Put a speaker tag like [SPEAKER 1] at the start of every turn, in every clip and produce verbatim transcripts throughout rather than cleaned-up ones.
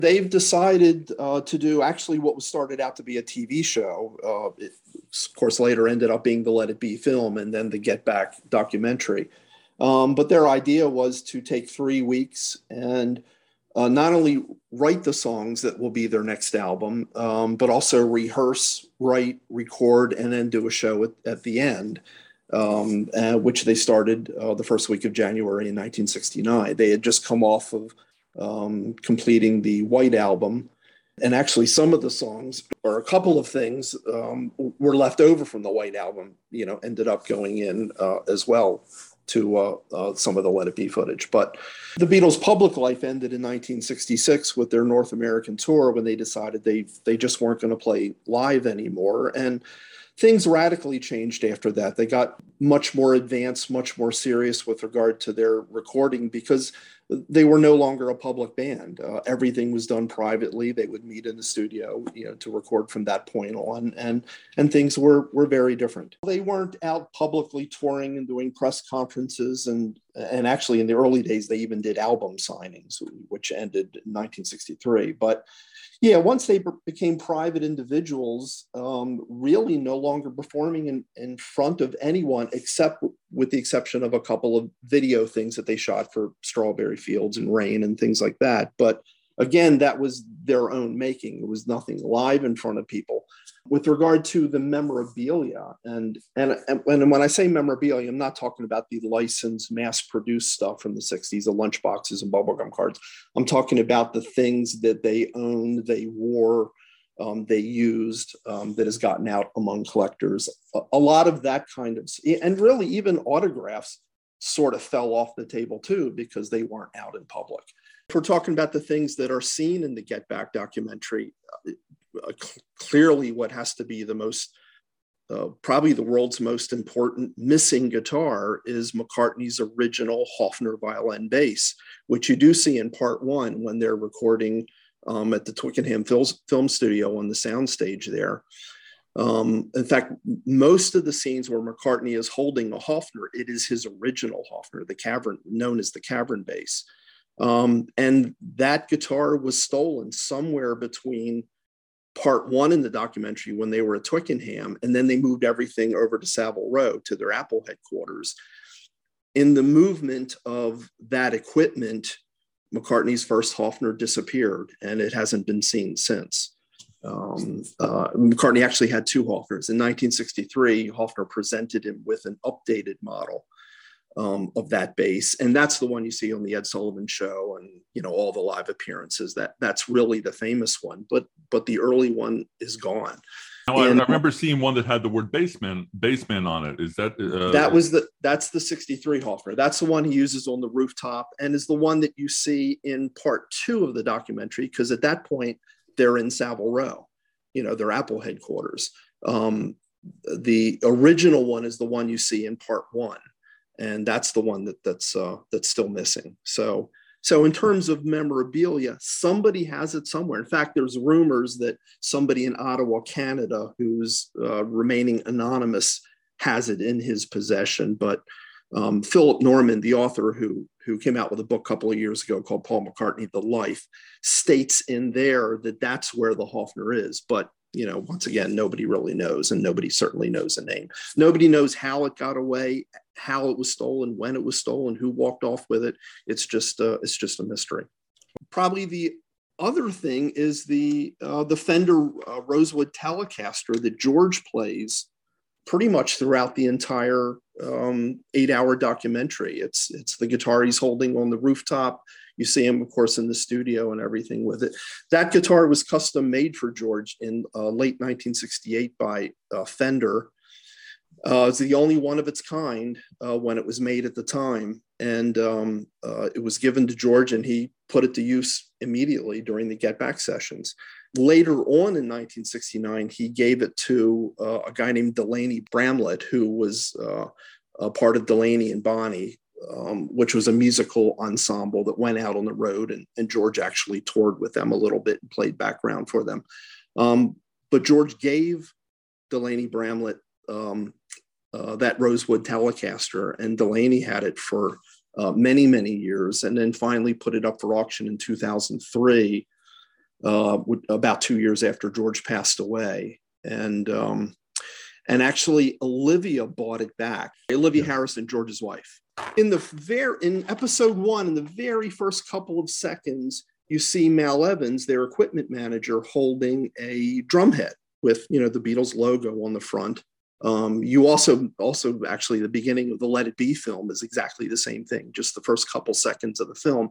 [SPEAKER 1] They've decided uh, to do actually what was started out to be a T V show. Uh, it, of course, later ended up being the Let It Be film and then the Get Back documentary. Um, but their idea was to take three weeks and uh, not only write the songs that will be their next album, um, but also rehearse, write, record, and then do a show at, at the end, um, uh, which they started uh, the first week of January in nineteen sixty-nine. They had just come off of um, completing the White Album. And actually, some of the songs, or a couple of things, um, were left over from the White Album, you know, ended up going in uh, as well to uh, uh, some of the Let It Be footage. But the Beatles' public life ended in nineteen sixty-six with their North American tour when they decided they they just weren't going to play live anymore. And things radically changed after that. They got much more advanced, much more serious with regard to their recording because they were no longer a public band. Uh, everything was done privately. They would meet in the studio, you know, to record from that point on, and and things were were very different. They weren't out publicly touring and doing press conferences, and and actually in the early days they even did album signings, which ended in nineteen sixty-three. But yeah, once they became private individuals, um, really no longer performing in, in front of anyone, except with the exception of a couple of video things that they shot for Strawberry Fields and Rain and things like that. But again, that was their own making. It was nothing live in front of people. With regard to the memorabilia, and, and, and when I say memorabilia, I'm not talking about the licensed, mass-produced stuff from the sixties, the lunchboxes and bubblegum cards. I'm talking about the things that they owned, they wore, um, they used, um, that has gotten out among collectors. A, a lot of that kind of, and really even autographs sort of fell off the table too, because they weren't out in public. If we're talking about the things that are seen in the Get Back documentary, uh, clearly what has to be the most, uh, probably the world's most important missing guitar is McCartney's original Hofner violin bass, which you do see in part one when they're recording um, at the Twickenham Film Studio on the soundstage there. Um, in fact, most of the scenes where McCartney is holding a Hofner, it is his original Hofner, the cavern, known as the cavern bass. Um, and that guitar was stolen somewhere between part one in the documentary when they were at Twickenham, and then they moved everything over to Savile Row to their Apple headquarters. In the movement of that equipment, McCartney's first Hofner disappeared, and it hasn't been seen since. Um, uh, McCartney actually had two Hofners. In nineteen sixty-three, Hofner presented him with an updated model um, of that bass, and that's the one you see on the Ed Sullivan Show and, you know, all the live appearances. That that's really the famous one, but but the early one is gone.
[SPEAKER 2] Now, and, I, I remember seeing one that had the word bassman bassman on it. Is that uh,
[SPEAKER 1] that was the that's the sixty-three Hofner? That's the one he uses on the rooftop, and is the one that you see in part two of the documentary, because at that point they're in Savile Row, you know, their Apple headquarters. Um, the original one is the one you see in part one, and that's the one that that's uh, that's still missing. So, so in terms of memorabilia, somebody has it somewhere. In fact, there's rumors that somebody in Ottawa, Canada, who's uh, remaining anonymous, has it in his possession. But um, Philip Norman, the author who who came out with a book a couple of years ago called Paul McCartney: The Life, states in there that that's where the Hofner is. But, you know, once again, nobody really knows, and nobody certainly knows the name. Nobody knows how it got away, how it was stolen, when it was stolen, who walked off with it. It's just uh, it's just a mystery. Probably the other thing is the uh, the Fender uh, Rosewood Telecaster that George plays pretty much throughout the entire um, eight-hour documentary. It's it's the guitar he's holding on the rooftop. You see him, of course, in the studio and everything with it. That guitar was custom made for George in uh, late nineteen sixty-eight by uh, Fender. Uh, it's the only one of its kind uh, when it was made at the time. And um, uh, it was given to George, and he put it to use immediately during the Get Back sessions. Later on in nineteen sixty-nine, he gave it to uh, a guy named Delaney Bramlett, who was uh, a part of Delaney and Bonnie, um, which was a musical ensemble that went out on the road, and, and George actually toured with them a little bit and played background for them. Um, but George gave Delaney Bramlett um, uh, that Rosewood Telecaster, and Delaney had it for uh, many, many years, and then finally put it up for auction in two thousand three. uh, about two years after George passed away. And um, and actually, Olivia bought it back. Olivia Harrison, George's wife. In the very in episode one, in the very first couple of seconds, you see Mal Evans, their equipment manager, holding a drum head with, you know, the Beatles logo on the front. Um, you also, also actually, the beginning of the Let It Be film is exactly the same thing. Just the first couple seconds of the film,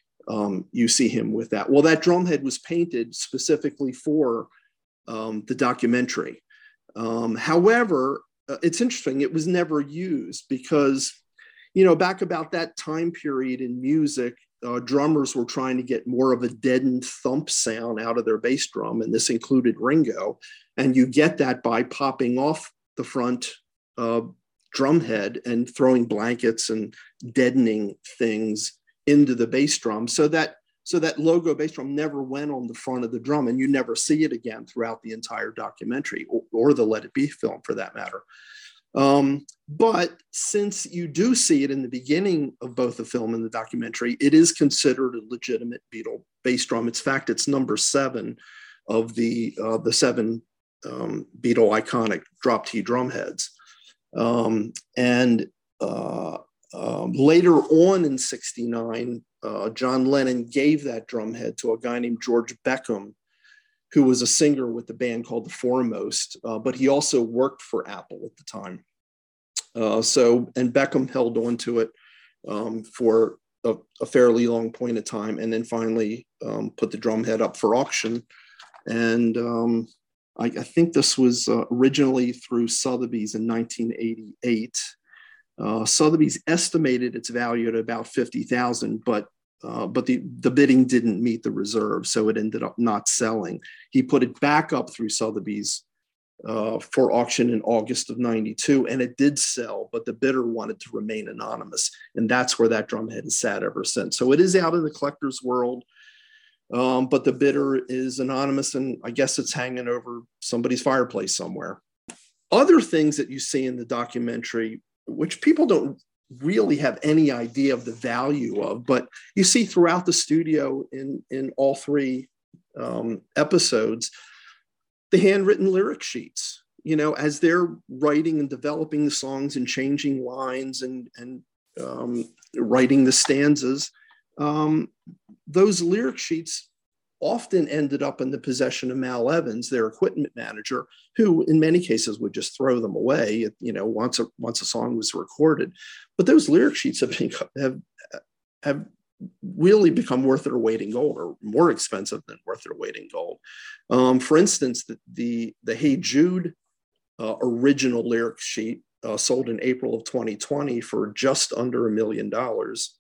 [SPEAKER 1] um, you see him with that. Well, that drum head was painted specifically for um, the documentary. Um, however, uh, it's interesting. It was never used because, you know, back about that time period in music, uh, drummers were trying to get more of a deadened thump sound out of their bass drum, and this included Ringo. And you get that by popping off the front uh, drum head and throwing blankets and deadening things into the bass drum, so that so that logo bass drum never went on the front of the drum, and you never see it again throughout the entire documentary, or, or the Let It Be film for that matter. Um, but since you do see it in the beginning of both the film and the documentary, it is considered a legitimate Beatle bass drum. In fact, it's number seven of the uh, the seven um, Beatle iconic drop T drum heads. Um, and uh, um, later on in sixty-nine, uh, John Lennon gave that drum head to a guy named George Beckham, who was a singer with the band called The Foremost, uh, but he also worked for Apple at the time. Uh, so, and Beckham held on to it um, for a, a fairly long point of time, and then finally um, put the drum head up for auction. And um, I, I think this was uh, originally through Sotheby's in nineteen eighty-eight. Uh, Sotheby's estimated its value at about fifty thousand dollars, but Uh, but the, the bidding didn't meet the reserve, so it ended up not selling. He put it back up through Sotheby's uh, for auction in August of ninety-two, and it did sell, but the bidder wanted to remain anonymous, and that's where that drum head has sat ever since. So it is out in the collector's world, um, but the bidder is anonymous, and I guess it's hanging over somebody's fireplace somewhere. Other things that you see in the documentary, which people don't really have any idea of the value of, but you see throughout the studio in, in all three um, episodes, the handwritten lyric sheets, you know, as they're writing and developing the songs and changing lines and, and um, writing the stanzas, um, those lyric sheets often ended up in the possession of Mal Evans, their equipment manager, who in many cases would just throw them away, you know, once a, once a song was recorded. But those lyric sheets have, been, have, have really become worth their weight in gold, or more expensive than worth their weight in gold. Um, for instance, the, the, the Hey Jude uh, original lyric sheet uh, sold in April of twenty twenty for just under a million dollars.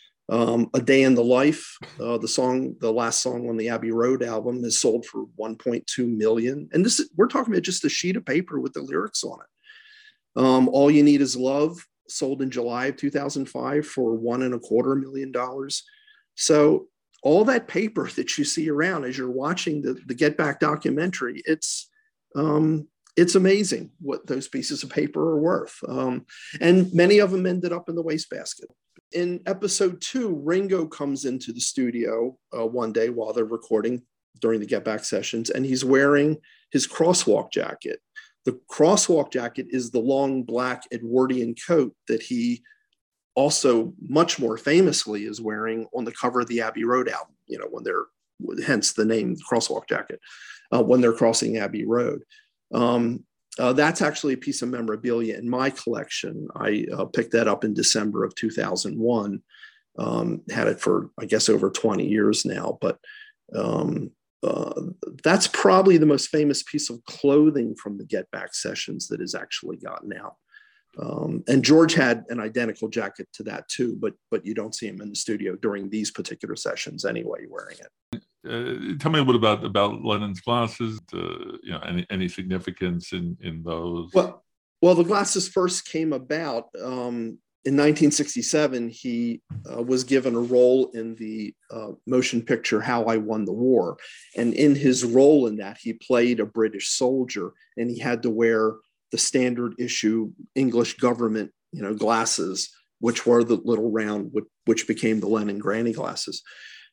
[SPEAKER 1] Um, A Day in the Life, uh, the song, the last song on the Abbey Road album, is sold for one point two million. And this is, we're talking about just a sheet of paper with the lyrics on it. Um, All You Need Is Love, sold in July of two thousand five for one and a quarter million dollars. So all that paper that you see around as you're watching the, the Get Back documentary, it's, um, it's amazing what those pieces of paper are worth. Um, and many of them ended up in the wastebasket. In episode two, Ringo comes into the studio uh, one day while they're recording during the Get Back sessions, and he's wearing his Crosswalk jacket. The Crosswalk jacket is the long black Edwardian coat that he also much more famously is wearing on the cover of the Abbey Road album, you know, when they're, hence the name Crosswalk jacket, uh, when they're crossing Abbey Road. Um, Uh, that's actually a piece of memorabilia in my collection. I uh, picked that up in December of two thousand one. Um, had it for, I guess, over twenty years now. But um, uh, that's probably the most famous piece of clothing from the Get Back sessions that has actually gotten out. Um, and George had an identical jacket to that too, but but you don't see him in the studio during these particular sessions anyway wearing it.
[SPEAKER 2] Uh, tell me a little about about Lennon's glasses. Uh, you know, any any significance in in those?
[SPEAKER 1] Well, well, the glasses first came about um, in nineteen sixty-seven. He uh, was given a role in the uh, motion picture How I Won the War, and in his role in that, he played a British soldier, and he had to wear the standard issue English government, you know, glasses, which were the little round, which, which became the Lennon granny glasses.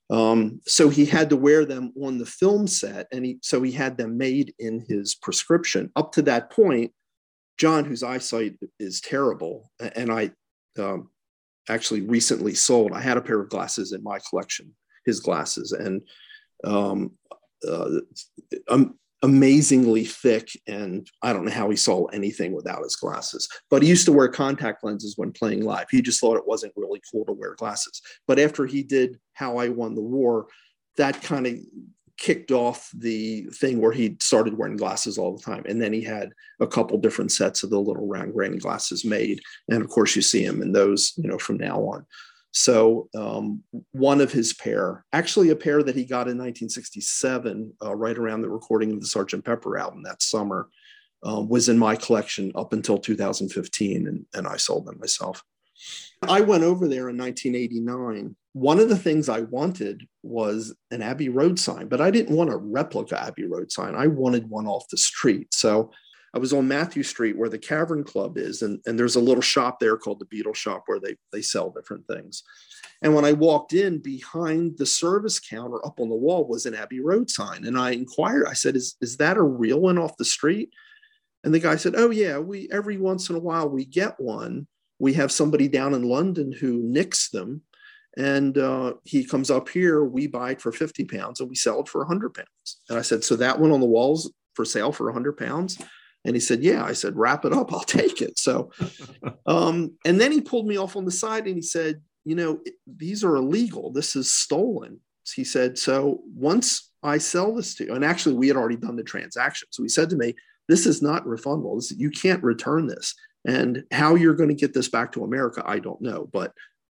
[SPEAKER 1] Um, so he had to wear them on the film set, and he so he had them made in his prescription. Up to that point, John, whose eyesight is terrible, and I um, actually recently sold, I had a pair of glasses in my collection, his glasses, and um, uh, um, amazingly thick, and I don't know how he saw anything without his glasses. But he used to wear contact lenses when playing live. He just thought it wasn't really cool to wear glasses. But after he did How I Won the War, that kind of kicked off the thing where he started wearing glasses all the time. And then he had a couple different sets of the little round grain glasses made. And of course you see him in those, you know, from now on. So um, one of his pair, actually a pair that he got in nineteen sixty-seven, uh, right around the recording of the Sergeant Pepper album that summer, uh, was in my collection up until two thousand fifteen, and, and I sold them myself. I went over there in nineteen eighty-nine. One of the things I wanted was an Abbey Road sign, but I didn't want a replica Abbey Road sign. I wanted one off the street. So I was on Matthew Street where the Cavern Club is, and, and there's a little shop there called the Beatle Shop where they, they sell different things. And when I walked in, behind the service counter up on the wall was an Abbey Road sign. And I inquired, I said, is, is that a real one off the street? And the guy said, oh yeah, we every once in a while we get one. We have somebody down in London who nicks them. And uh, he comes up here, we buy it for fifty pounds and we sell it for one hundred pounds. And I said, so that one on the wall's for sale for one hundred pounds? And he said, yeah. I said, wrap it up, I'll take it. So, um, and then he pulled me off on the side and he said, you know, these are illegal. This is stolen. He said, so once I sell this to you, and actually we had already done the transaction. So he said to me, this is not refundable. This, you can't return this. And how you're going to get this back to America, I don't know. But,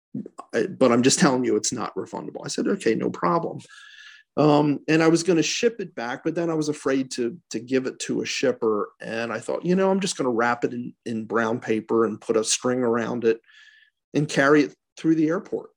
[SPEAKER 1] but I'm just telling you, it's not refundable. I said, okay, no problem. Um, and I was going to ship it back, but then I was afraid to, to give it to a shipper. And I thought, you know, I'm just going to wrap it in, in brown paper and put a string around it and carry it through the airport.